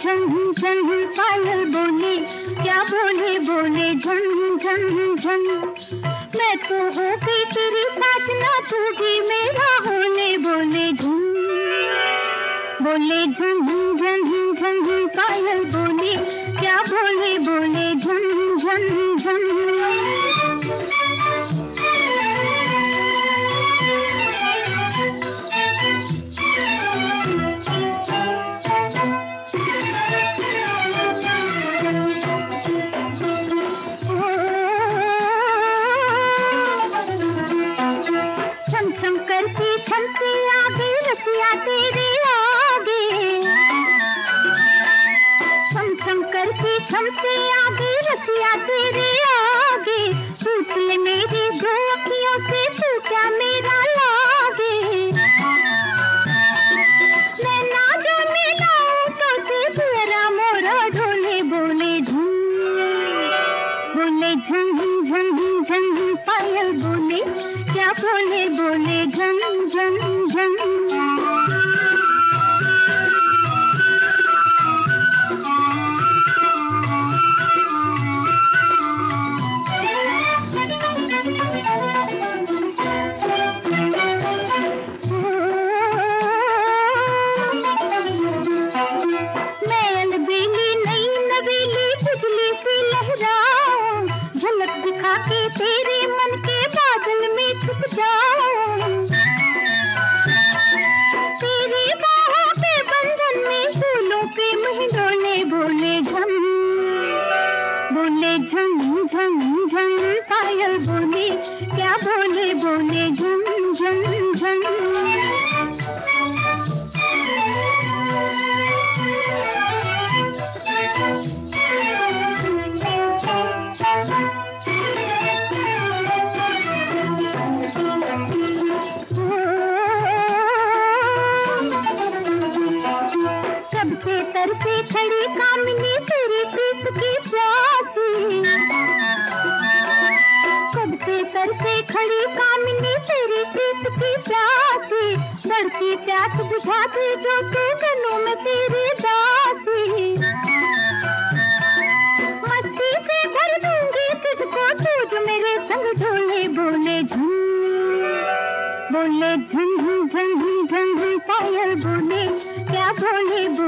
झन झन पायल बोले, क्या बोले बोले झन झन झन। मैं तो हो गई तेरी साजना, तू भी मेरा होने बोले झन, बोले झन झन झन पायल बोले, क्या बोले बोले झन झन झन। छम करती छम से आगे रसिया तेरे आगे, छम छम करती छम से आगे रसिया तेरे आगे। पूछ ले मेरी दो अखियों से तू क्या मेरा लागे। मैं ना जो मिलाऊं तो से तेरा मोरा ढोले बोले झूम, बोले झन झन झन पायल बोले, क्या बोले बोले झन झन झन। मैं अलबेली नई नवेली बिजली सी लहराऊं, झलक दिखा के तेरे मन के बादल में छुप जाऊं। तेरी बाहों के बंधन में फूलों पे मेहंदोले बोले झम, बोले झन झन झन पायल बोले, क्या बोले बोले झन झन झन। कब से तरसे खड़ी कामिनी तेरी प्रीत की प्यासी, कब से तरसे खड़ी कामिनी तेरी प्रीत की प्यासी। बढ़ती प्यास बुझा दे जो तू गलों में तेरी दासी। मस्ती से भर दूंगी तुझको तू जो मेरे संग ढोले बोले झूम, बोले झन झन झन पायल बोले, क्या बोले